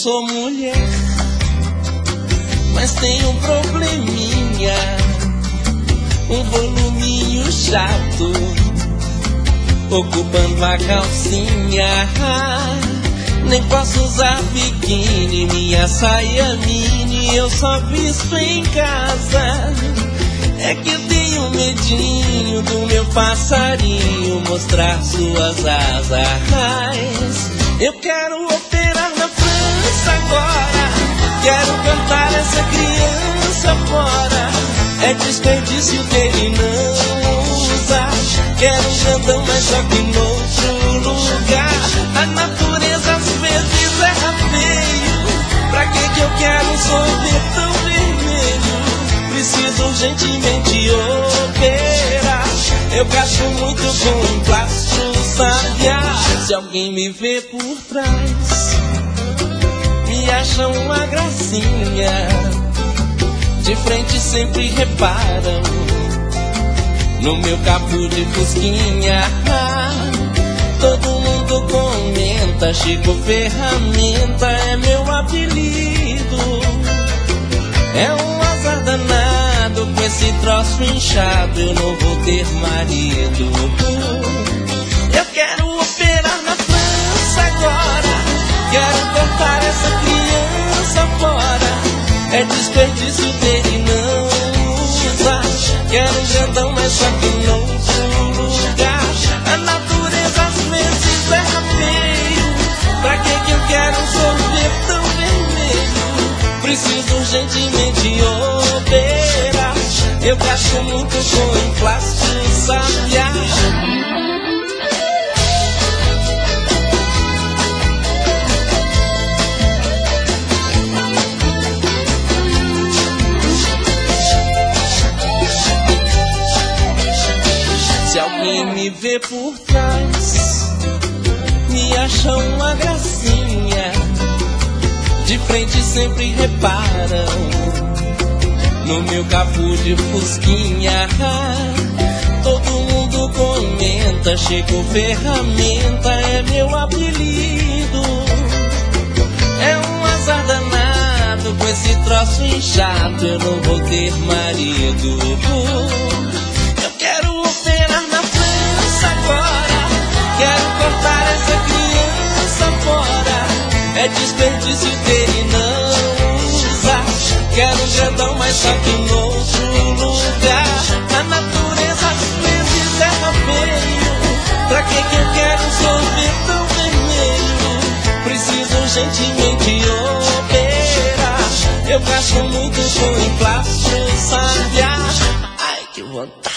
sou mulher, mas tenho um probleminha, um voluminho chato, ocupando a calcinha. Nem posso usar biquíni, minha saia mini eu só visto em casa. É que tenho medinho do meu passarinho mostrar suas asas. Eu quero operar na França agora, quero cantar essa criança fora. É desperdício que ele não usa. Quero um grandão, mas só que noutro lugar. A natureza às vezes erra feio. Pra que eu quero um sorvete tão vermelho? Preciso urgentemente operar. Eu gasto muito com plástico, sabe? Se alguém me vê por trás, me acha uma gracinha. De frente sempre reparam no meu capô de fusquinha. Todo mundo comenta, Chico Ferramenta é meu apelido. É um azar danado, com esse troço inchado eu não vou ter marido. Eu quero operar na França agora, quero cortar essa criança fora. É desperdício dele não usa. Quero um grandão, mas só que em outro lugar. A natureza às vezes erra feio. Pra que eu quero um sorvete tão vermelho? Preciso urgentemente operar. Eu gasto muito com plástico, sabe? Se alguém me vê por trás, me acha uma gracinha. De frente sempre reparam no meu capô de fusquinha. Todo mundo comenta, Chico Ferramenta é meu apelido. É um azar danado, com esse troço inchado eu não vou ter marido. Eu quero operar na França agora, quero cortar essa criança fora. É desperdício dele não usa. Quero um grandão, mas só que em outro lugar. A natureza às vezes erra feio. Pra que eu quero um sorvete tão vermelho? Preciso urgentemente operar. Eu gasto muito com plástico, sabe? Ai, que vontade.